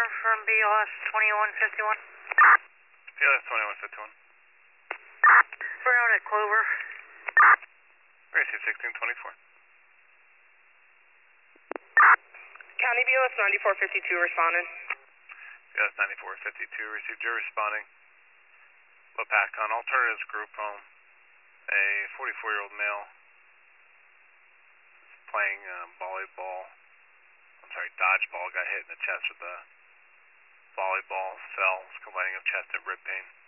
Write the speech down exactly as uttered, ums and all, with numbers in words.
from B L S twenty-one fifty-one. B L S twenty-one fifty-one. We're out at Clover. Receive sixteen twenty-four. County B L S ninety-four fifty-two responding. B L S ninety-four fifty-two, received, you're responding. Lopatcon Alternatives Group Home. A forty-four-year-old male playing uh, volleyball, I'm sorry, dodgeball, got hit in the chest with a volleyball, fell, was complaining of chest and rib pain.